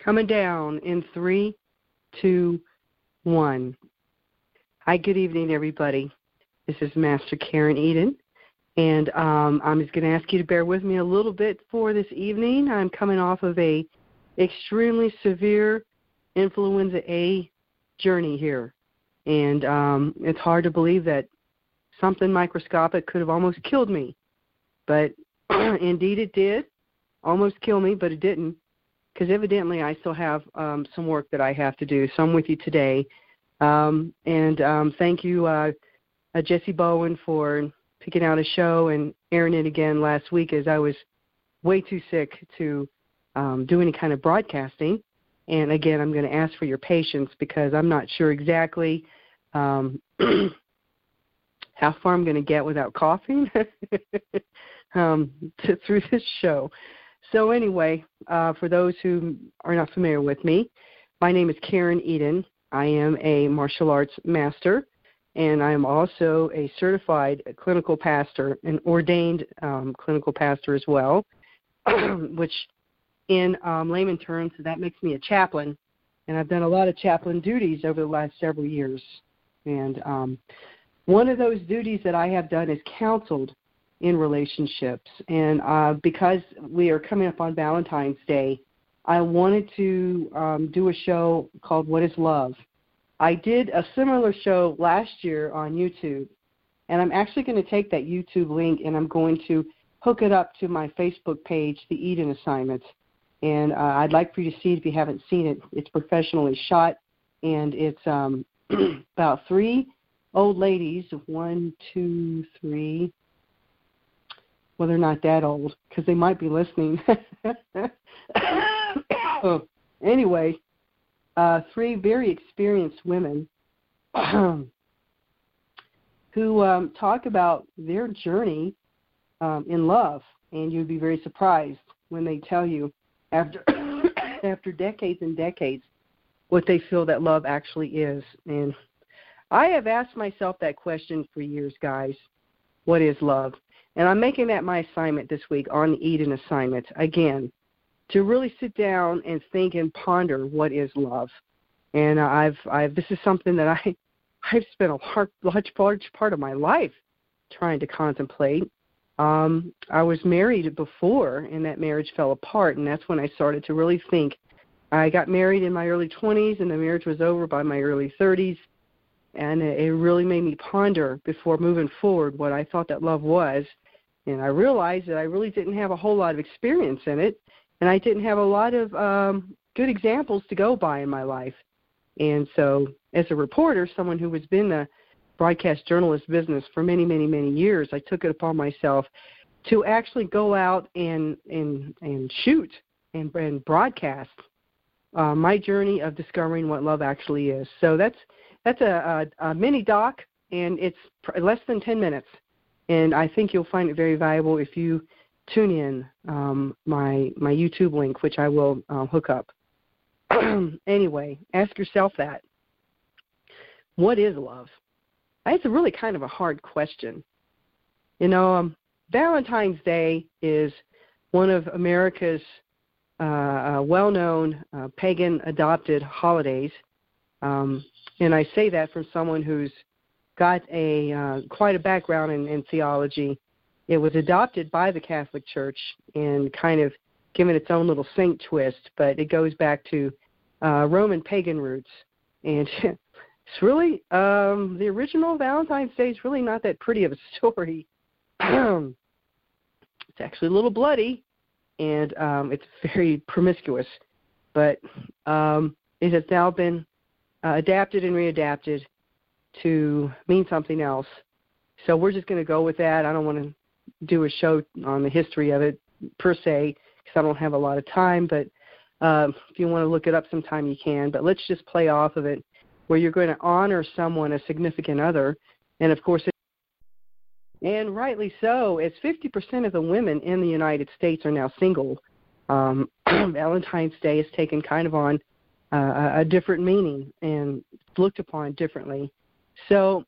Coming down in 3, 2, 1. Hi, good evening, everybody. This is Master Karen Eden, and I'm just going to ask you to bear with me a little bit for this evening. I'm coming off of a extremely severe influenza A journey here, and it's hard to believe that something microscopic could have almost killed me, but indeed it did almost kill me, but it didn't, because evidently I still have some work that I have to do, so I'm with you today. Thank you, Jesse Bowen, for picking out a show and airing it again last week, as I was way too sick to do any kind of broadcasting. And again, I'm going to ask for your patience because I'm not sure exactly how far I'm going to get without coughing through this show. So anyway, for those who are not familiar with me, my name is Karen Eden. I am a martial arts master, and I am also a certified clinical pastor, an ordained clinical pastor as well, which in layman terms, that makes me a chaplain, and I've done a lot of chaplain duties over the last several years. And one of those duties that I have done is counseled in relationships. And because we are coming up on Valentine's Day, I wanted to do a show called What is Love? I did a similar show last year on YouTube, and I'm actually going to take that YouTube link and I'm going to hook it up to my Facebook page, The Eden Assignment. And I'd like for you to see it if you haven't seen it. It's professionally shot, and it's about 3 old ladies, 1, 2, 3. Well, they're not that old because they might be listening. Anyway, 3 very experienced women who talk about their journey in love, and you'd be very surprised when they tell you after decades and decades what they feel that love actually is. And I have asked myself that question for years, guys. What is love? And I'm making that my assignment this week on the Eden Assignment, again, to really sit down and think and ponder what is love. And this is something that I've spent a large part of my life trying to contemplate. I was married before, and that marriage fell apart, and that's when I started to really think. I got married in my early 20s, and the marriage was over by my early 30s, and it really made me ponder before moving forward what I thought that love was. And I realized that I really didn't have a whole lot of experience in it, and I didn't have a lot of good examples to go by in my life. And so as a reporter, someone who has been the broadcast journalist business for many, many, many years, I took it upon myself to actually go out and shoot and broadcast my journey of discovering what love actually is. So that's a mini doc, and it's less than 10 minutes. And I think you'll find it very valuable if you tune in my YouTube link, which I will hook up. Anyway, ask yourself that. What is love? It's a really kind of a hard question. You know, Valentine's Day is one of America's well-known pagan adopted holidays. And I say that from someone who's got quite a background in theology. It was adopted by the Catholic Church and kind of given its own little saint twist, but it goes back to Roman pagan roots. And it's really, the original Valentine's Day is really not that pretty of a story. It's actually a little bloody, and it's very promiscuous. But it has now been adapted and readapted to mean something else. So we're just going to go with that. I don't want to do a show on the history of it per se because I don't have a lot of time, but if you want to look it up sometime you can. But let's just play off of it where you're going to honor someone, a significant other, and of course, and rightly so, as 50% of the women in the United States are now single. Valentine's Day is taken kind of on a different meaning and looked upon differently. So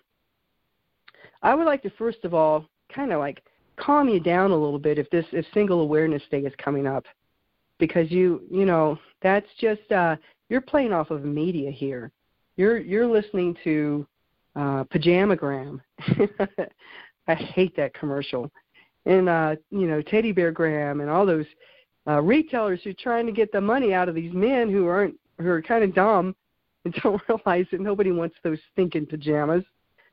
I would like to first of all kind of like calm you down a little bit if Single Awareness Day is coming up. because that's just you're playing off of media here. You're listening to Pajamagram. I hate that commercial. And Teddy Bear Gram and all those retailers who are trying to get the money out of these men who are kind of dumb and don't realize that nobody wants those stinking pajamas.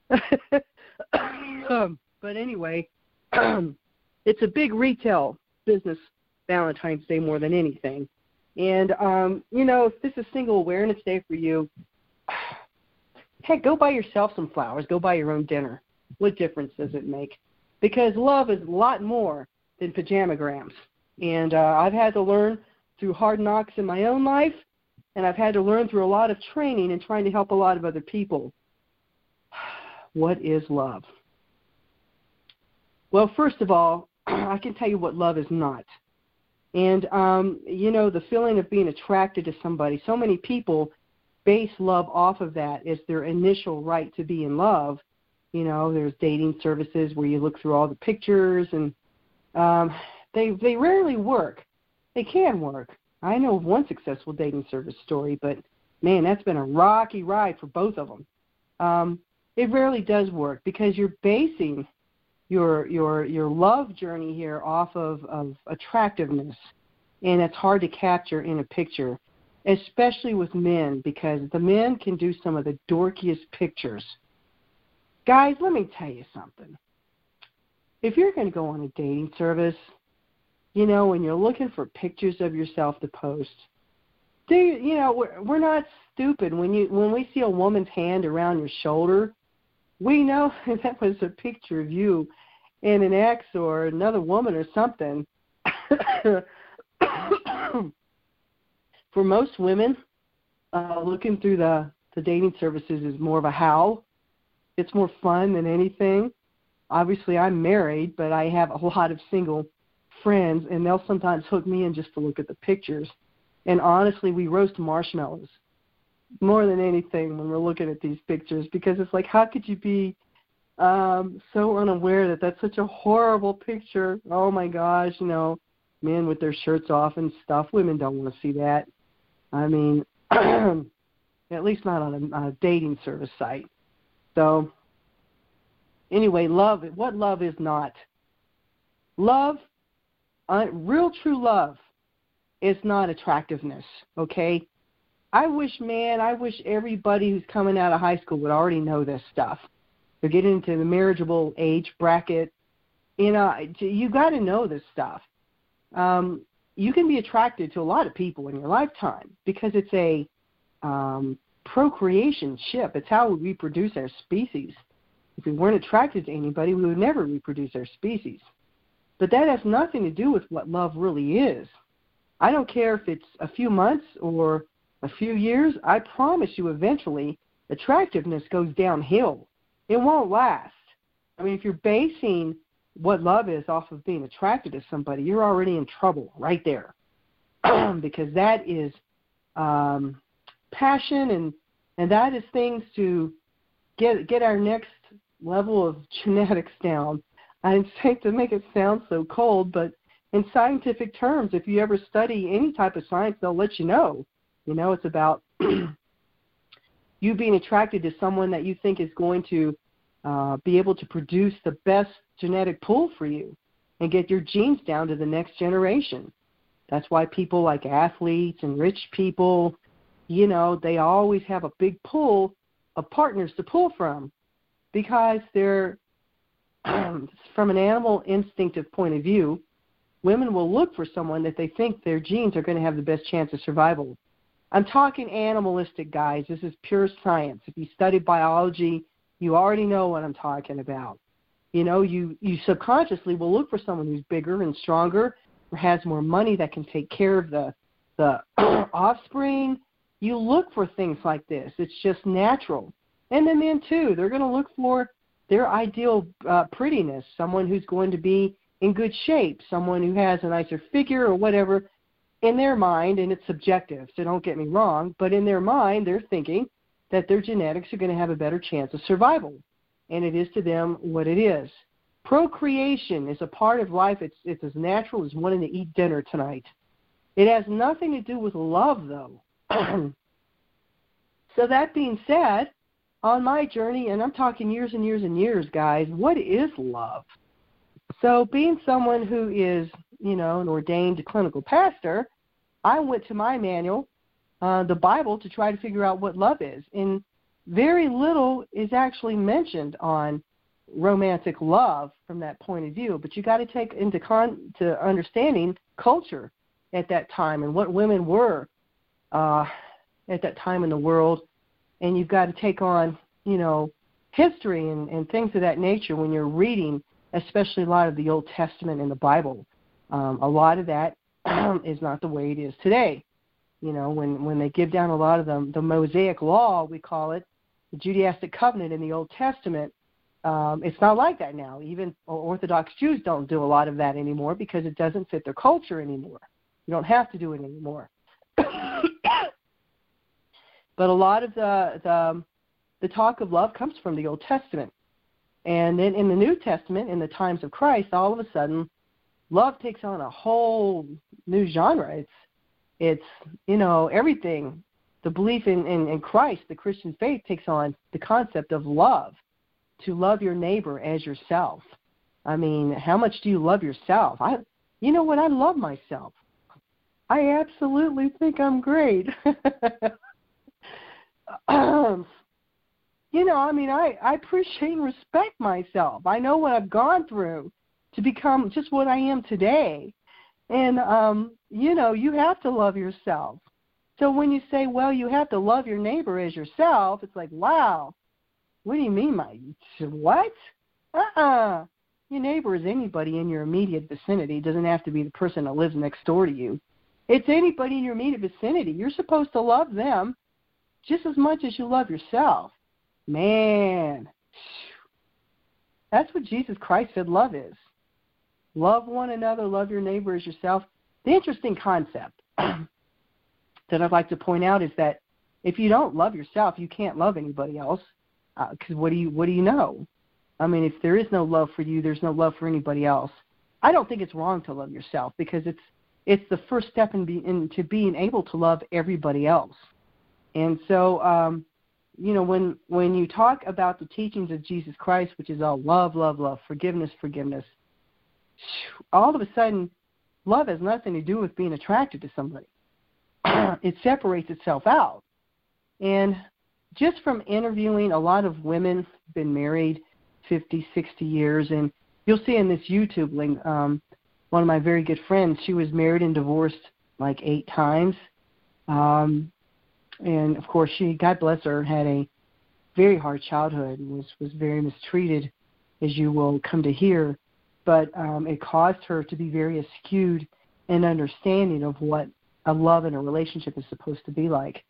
But anyway, it's a big retail business Valentine's Day more than anything. And, if this is Single Awareness Day for you, heck, go buy yourself some flowers. Go buy your own dinner. What difference does it make? Because love is a lot more than pajamagrams. And I've had to learn through hard knocks in my own life, and I've had to learn through a lot of training and trying to help a lot of other people. What is love? Well, first of all, I can tell you what love is not. And, the feeling of being attracted to somebody, so many people base love off of that as their initial right to be in love. There's dating services where you look through all the pictures, and they rarely work. They can work. I know of one successful dating service story, but, man, that's been a rocky ride for both of them. It rarely does work because you're basing your love journey here off of attractiveness, and it's hard to capture in a picture, especially with men, because the men can do some of the dorkiest pictures. Guys, let me tell you something. If you're going to go on a dating service, when you're looking for pictures of yourself to post, we're not stupid. When we see a woman's hand around your shoulder, we know that was a picture of you and an ex or another woman or something. For most women, looking through the dating services is more of a howl. It's more fun than anything. Obviously, I'm married, but I have a lot of single friends, and they'll sometimes hook me in just to look at the pictures. And honestly, we roast marshmallows more than anything when we're looking at these pictures, because it's like, how could you be so unaware that that's such a horrible picture? Oh, my gosh, men with their shirts off and stuff. Women don't want to see that. I mean, at least not on a dating service site. So, anyway, what love is not. Love, real true love, is not attractiveness, okay? I wish everybody who's coming out of high school would already know this stuff. They're getting into the marriageable age bracket. You got to know this stuff. You can be attracted to a lot of people in your lifetime because it's a procreation ship. It's how we reproduce our species. If we weren't attracted to anybody, we would never reproduce our species. But that has nothing to do with what love really is. I don't care if it's a few months or a few years. I promise you eventually attractiveness goes downhill. It won't last. I mean, if you're basing what love is off of being attracted to somebody, you're already in trouble right there. Because that is passion, and that is things to get our next level of genetics down. I didn't say to make it sound so cold, but in scientific terms, if you ever study any type of science, they'll let you know. It's about you being attracted to someone that you think is going to be able to produce the best genetic pool for you and get your genes down to the next generation. That's why people like athletes and rich people, they always have a big pool of partners to pull from, because they're, from an animal instinctive point of view, women will look for someone that they think their genes are going to have the best chance of survival. I'm talking animalistic, guys. This is pure science. If you study biology, you already know what I'm talking about. You subconsciously will look for someone who's bigger and stronger, or has more money, that can take care of the offspring. You look for things like this. It's just natural. And the men, too, they're going to look for their ideal prettiness, someone who's going to be in good shape, someone who has a nicer figure or whatever in their mind, and it's subjective, so don't get me wrong, but in their mind they're thinking that their genetics are going to have a better chance of survival, and it is to them what it is. Procreation is a part of life. It's as natural as wanting to eat dinner tonight. It has nothing to do with love, though. So that being said, on my journey, and I'm talking years and years and years, guys, what is love? So being someone who is, an ordained clinical pastor, I went to my manual, the Bible, to try to figure out what love is. And very little is actually mentioned on romantic love from that point of view. But you got to take into to understanding culture at that time and what women were at that time in the world. And you've got to take on, history and things of that nature when you're reading, especially a lot of the Old Testament and the Bible. A lot of that is not the way it is today. When they give down a lot of the Mosaic law, we call it, the Judaic covenant in the Old Testament, it's not like that now. Even Orthodox Jews don't do a lot of that anymore because it doesn't fit their culture anymore. You don't have to do it anymore. But a lot of the talk of love comes from the Old Testament. And then in the New Testament, in the times of Christ, all of a sudden, love takes on a whole new genre. It's everything. The belief in Christ, the Christian faith, takes on the concept of love, to love your neighbor as yourself. I mean, how much do you love yourself? I love myself. I absolutely think I'm great. I appreciate and respect myself. I know what I've gone through to become just what I am today. And, you have to love yourself. So when you say, well, you have to love your neighbor as yourself, it's like, wow, what do you mean, what? Your neighbor is anybody in your immediate vicinity. It doesn't have to be the person that lives next door to you. It's anybody in your immediate vicinity. You're supposed to love them just as much as you love yourself. Man, that's what Jesus Christ said love is. Love one another, love your neighbor as yourself. The interesting concept that I'd like to point out is that if you don't love yourself, you can't love anybody else. Because what do you know? I mean, if there is no love for you, there's no love for anybody else. I don't think it's wrong to love yourself because it's the first step into being able to love everybody else. And so, when you talk about the teachings of Jesus Christ, which is all love, love, love, forgiveness, forgiveness, all of a sudden, love has nothing to do with being attracted to somebody. It separates itself out. And just from interviewing a lot of women who've been married 50, 60 years, and you'll see in this YouTube link, one of my very good friends, she was married and divorced like 8 times. And, of course, she, God bless her, had a very hard childhood and was very mistreated, as you will come to hear. But it caused her to be very skewed and understanding of what a love and a relationship is supposed to be like.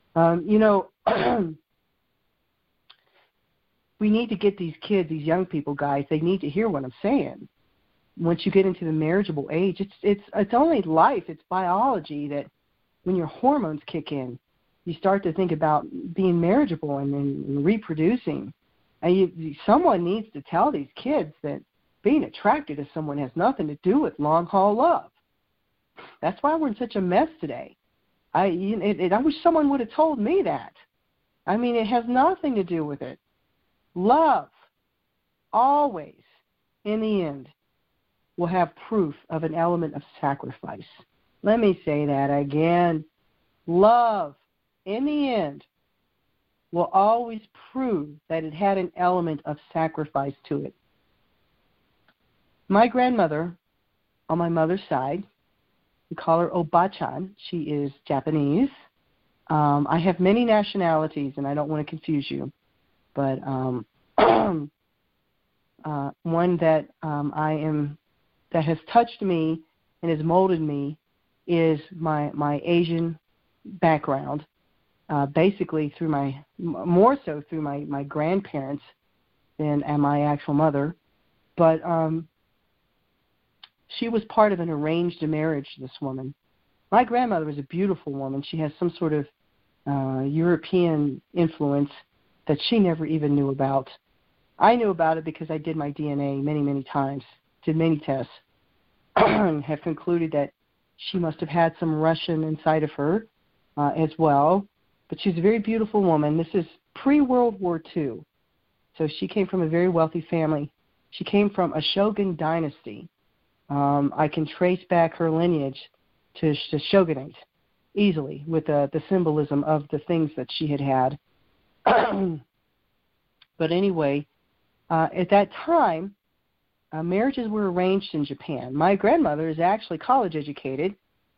We need to get these kids, these young people, guys, they need to hear what I'm saying. Once you get into the marriageable age, it's only life, it's biology that when your hormones kick in, you start to think about being marriageable and reproducing. And someone needs to tell these kids that being attracted to someone has nothing to do with long-haul love. That's why we're in such a mess today. I wish someone would have told me that. I mean, it has nothing to do with it. Love, always, in the end, will have proof of an element of sacrifice. Let me say that again. Love, in the end, will always prove that it had an element of sacrifice to it. My grandmother, on my mother's side, we call her Obachan. She is Japanese. I have many nationalities, and I don't want to confuse you, but one that that has touched me and has molded me is my Asian background. Basically more so through my grandparents than my actual mother. But she was part of an arranged marriage, this woman. My grandmother was a beautiful woman. She has some sort of European influence that she never even knew about. I knew about it because I did my DNA many, many times, did many tests, and have concluded that She must have had some Russian inside of her as well. But she's a very beautiful woman. This is pre-World War II. So she came from a very wealthy family. She came from a shogun dynasty. I can trace back her lineage to shogunate easily with the symbolism of the things that she had. But anyway, at that time, marriages were arranged in Japan. My grandmother is actually college educated.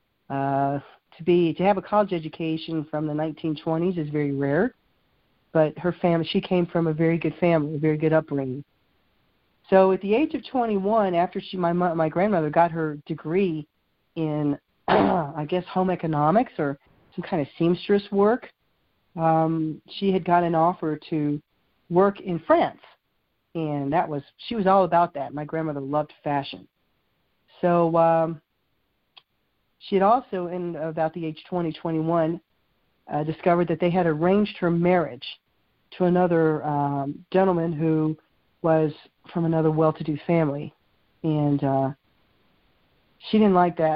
To have a college education from the 1920s is very rare. But her family, she came from a very good family, a very good upbringing. So at the age of 21, after my grandmother got her degree in, I guess, home economics or some kind of seamstress work, she had got an offer to work in France. And she was all about that. My grandmother loved fashion. So she had also, in about the age 20, 21, discovered that they had arranged her marriage to another gentleman who was from another well-to-do family. And she didn't like that.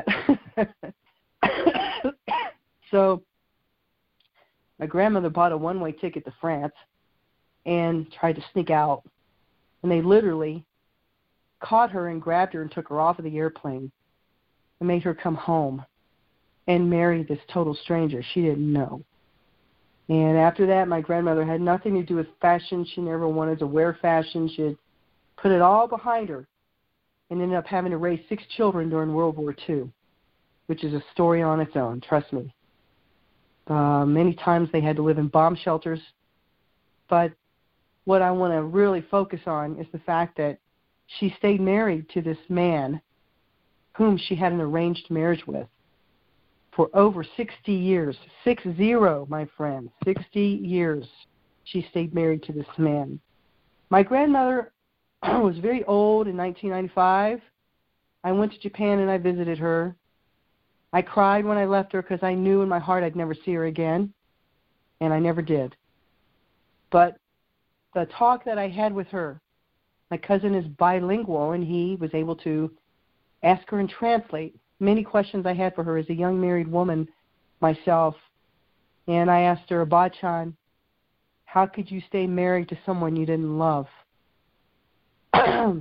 So my grandmother bought a one-way ticket to France and tried to sneak out. And they literally caught her and grabbed her and took her off of the airplane and made her come home and marry this total stranger she didn't know. And after that, my grandmother had nothing to do with fashion. She never wanted to wear fashion. She had put it all behind her and ended up having to raise 6 children during World War II, which is a story on its own, trust me. Many times they had to live in bomb shelters. But what I want to really focus on is the fact that she stayed married to this man whom she had an arranged marriage with for over 60 years. 60, my friend. 60 years she stayed married to this man. My grandmother was very old in 1995. I went to Japan and I visited her. I cried when I left her because I knew in my heart I'd never see her again, and I never did. But the talk that I had with her, my cousin is bilingual, and he was able to ask her and translate many questions I had for her as a young married woman myself. And I asked her, Abachan, how could you stay married to someone you didn't love? And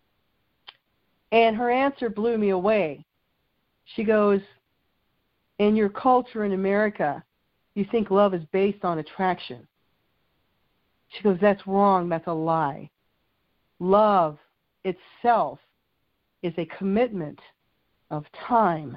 her answer blew me away. She goes, in your culture in America, you think love is based on attraction. She goes, that's wrong, that's a lie. Love itself is a commitment of time.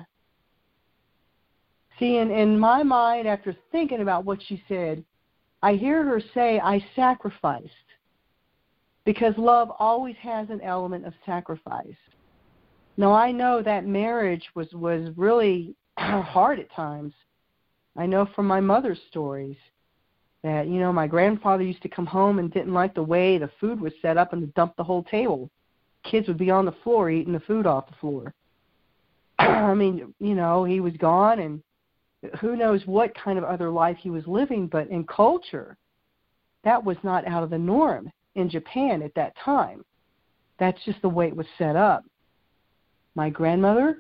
See, in my mind, after thinking about what she said, I hear her say, I sacrificed. Because love always has an element of sacrifice. Now, I know that marriage was really hard at times. I know from my mother's stories that, my grandfather used to come home and didn't like the way the food was set up and to dump the whole table. Kids would be on the floor eating the food off the floor. I mean, he was gone, and who knows what kind of other life he was living, but in culture, that was not out of the norm in Japan at that time. That's just the way it was set up. My grandmother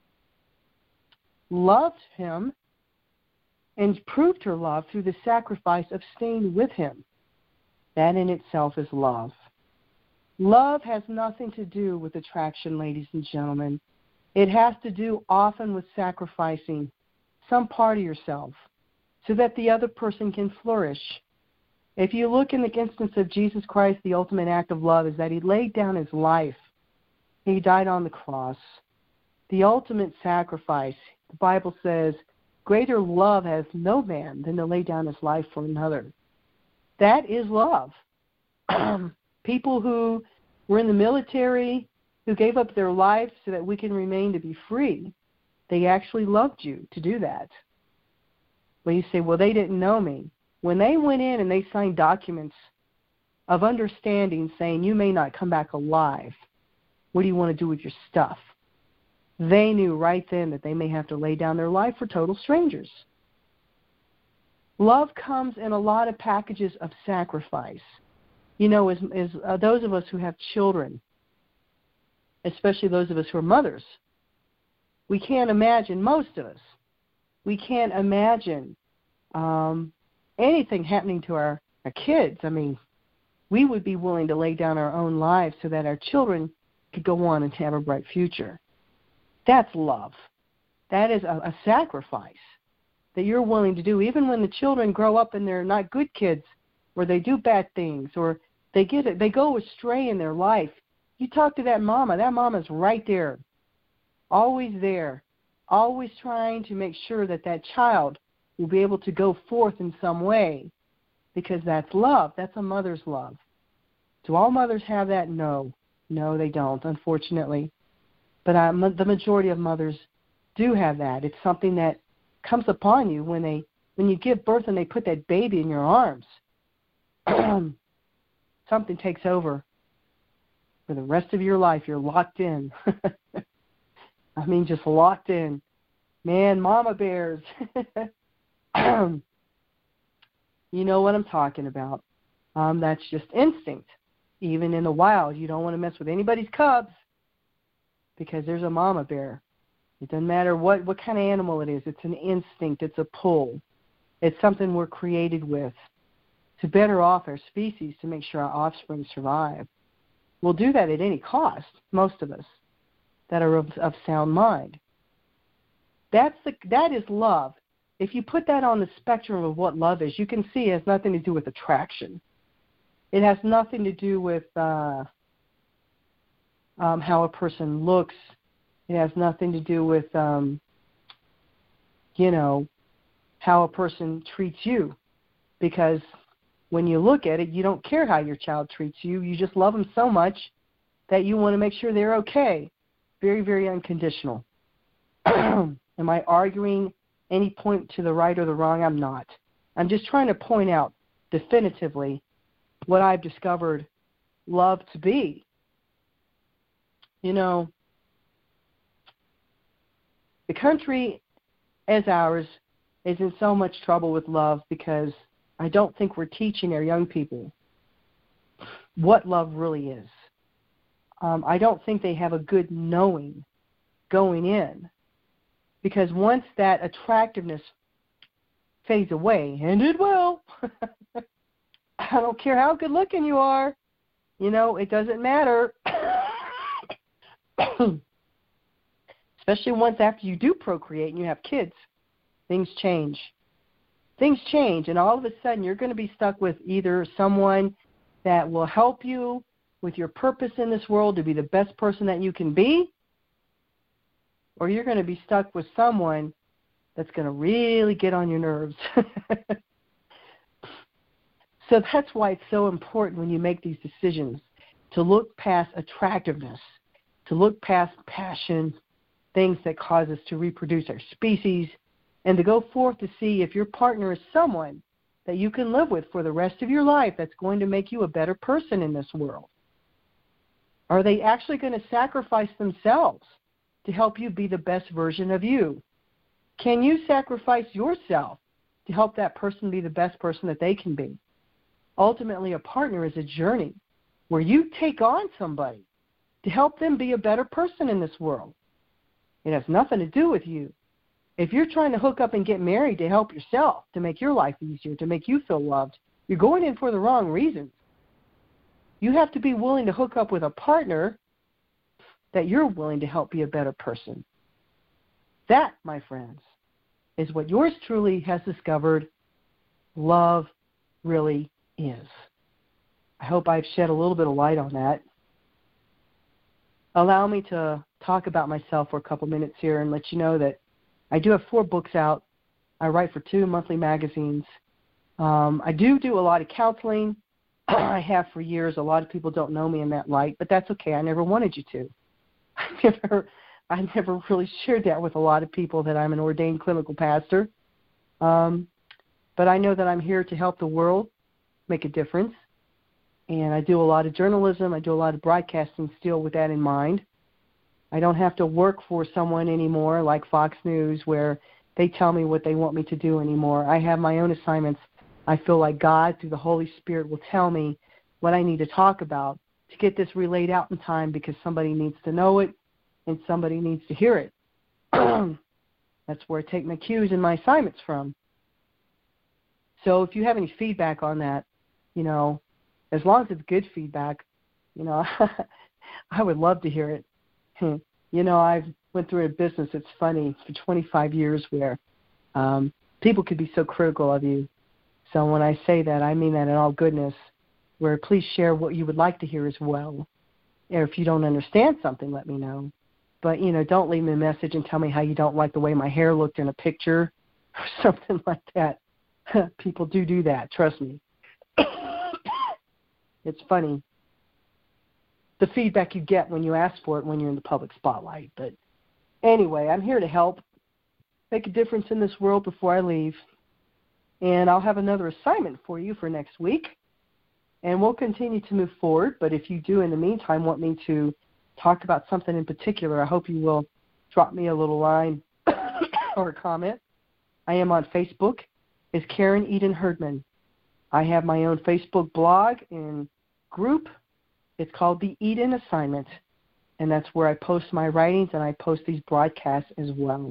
loved him and proved her love through the sacrifice of staying with him. That in itself is love. Love has nothing to do with attraction, ladies and gentlemen. It has to do often with sacrificing some part of yourself so that the other person can flourish. If you look in the instance of Jesus Christ, the ultimate act of love is that he laid down his life. He died on the cross. The ultimate sacrifice, the Bible says, greater love has no man than to lay down his life for another. That is love. People who were in the military, who gave up their lives so that we can remain to be free, they actually loved you to do that. Well, you say, well, they didn't know me. When they went in and they signed documents of understanding saying you may not come back alive, what do you want to do with your stuff? They knew right then that they may have to lay down their life for total strangers. Love comes in a lot of packages of sacrifice. As those of us who have children, especially those of us who are mothers, we can't imagine, most of us, we can't imagine anything happening to our kids. I mean, we would be willing to lay down our own lives so that our children could go on and have a bright future. That's love. That is a sacrifice that you're willing to do, even when the children grow up and they're not good kids, or they do bad things, or they go astray in their life. You talk to that mama. That mama's right there, always trying to make sure that that child will be able to go forth in some way, because that's love. That's a mother's love. Do all mothers have that? No, they don't, unfortunately. But the majority of mothers do have that. It's something that comes upon you when you give birth and they put that baby in your arms. Something takes over. For the rest of your life, you're locked in. I mean, just locked in. Man, mama bears. You know what I'm talking about. That's just instinct. Even in the wild, you don't want to mess with anybody's cubs because there's a mama bear. It doesn't matter what kind of animal it is. It's an instinct. It's a pull. It's something we're created with to better off our species, to make sure our offspring survive. We'll do that at any cost, most of us that are of sound mind. That is love. If you put that on the spectrum of what love is, you can see it has nothing to do with attraction. It has nothing to do with how a person looks. It has nothing to do with, how a person treats you. Because when you look at it, you don't care how your child treats you. You just love them so much that you want to make sure they're okay. Very, very unconditional. Am I arguing any point to the right or the wrong? I'm not. I'm just trying to point out definitively what I've discovered love to be. The country as ours is in so much trouble with love because I don't think we're teaching our young people what love really is. I don't think they have a good knowing going in, because once that attractiveness fades away, and it will, I don't care how good looking you are, it doesn't matter. Especially once after you do procreate and you have kids, things change. Things change, and all of a sudden you're going to be stuck with either someone that will help you with your purpose in this world to be the best person that you can be, or you're going to be stuck with someone that's going to really get on your nerves. So that's why it's so important when you make these decisions to look past attractiveness, to look past passion, things that cause us to reproduce our species, and to go forth to see if your partner is someone that you can live with for the rest of your life that's going to make you a better person in this world. Are they actually going to sacrifice themselves to help you be the best version of you? Can you sacrifice yourself to help that person be the best person that they can be? Ultimately, a partner is a journey where you take on somebody to help them be a better person in this world. It has nothing to do with you. If you're trying to hook up and get married to help yourself, to make your life easier, to make you feel loved, you're going in for the wrong reasons. You have to be willing to hook up with a partner that you're willing to help be a better person. That, my friends, is what yours truly has discovered love really is. I hope I've shed a little bit of light on that. Allow me to talk about myself for a couple minutes here and let you know that I do have 4 books out. I write for 2 monthly magazines. I do a lot of counseling. I have for years. A lot of people don't know me in that light, but that's okay. I never wanted you to. I never really shared that with a lot of people, that I'm an ordained clinical pastor. But I know that I'm here to help the world make a difference. And I do a lot of journalism. I do a lot of broadcasting still with that in mind. I don't have to work for someone anymore like Fox News where they tell me what they want me to do anymore. I have my own assignments. I feel like God, through the Holy Spirit, will tell me what I need to talk about to get this relayed out in time, because somebody needs to know it and somebody needs to hear it. That's where I take my cues and my assignments from. So if you have any feedback on that, as long as it's good feedback, I would love to hear it. I've went through a business, it's funny, for 25 years where people could be so critical of you. So when I say that, I mean that in all goodness, where please share what you would like to hear as well. Or if you don't understand something, let me know. But, don't leave me a message and tell me how you don't like the way my hair looked in a picture or something like that. People do that, trust me. It's funny, the feedback you get when you ask for it when you're in the public spotlight. But anyway, I'm here to help make a difference in this world before I leave. And I'll have another assignment for you for next week. And we'll continue to move forward. But if you do, in the meantime, want me to talk about something in particular, I hope you will drop me a little line or a comment. I am on Facebook as Karen Eden Herdman. I have my own Facebook blog and group. It's called The Eden Assignment. And that's where I post my writings and I post these broadcasts as well.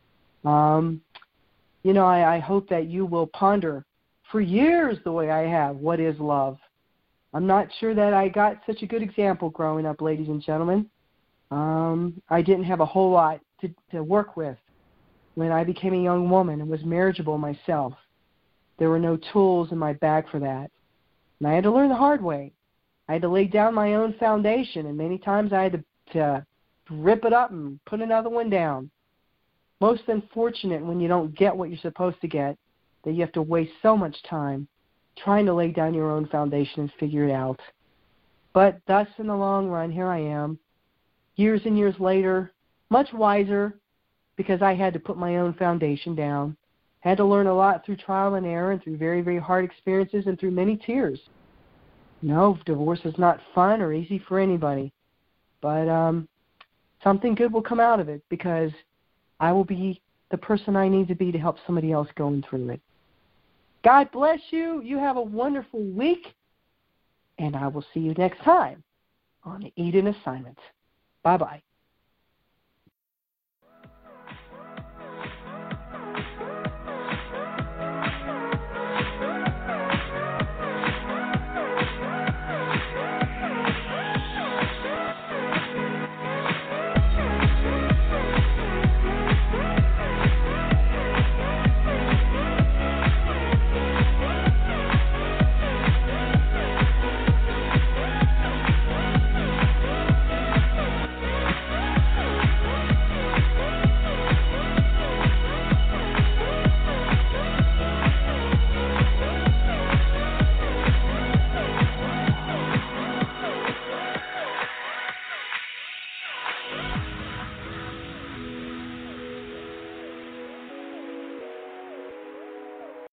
I hope that you will ponder for years the way I have, what is love? I'm not sure that I got such a good example growing up, ladies and gentlemen. I didn't have a whole lot to work with when I became a young woman and was marriageable myself. There were no tools in my bag for that. And I had to learn the hard way. I had to lay down my own foundation, and many times I had to rip it up and put another one down. Most unfortunate when you don't get what you're supposed to get, that you have to waste so much time trying to lay down your own foundation and figure it out. But thus, in the long run, here I am, years and years later, much wiser, because I had to put my own foundation down. Had to learn a lot through trial and error and through very, very hard experiences and through many tears. No, divorce is not fun or easy for anybody. But something good will come out of it, because I will be the person I need to be to help somebody else going through it. God bless you. You have a wonderful week. And I will see you next time on the Eden Assignment. Bye-bye.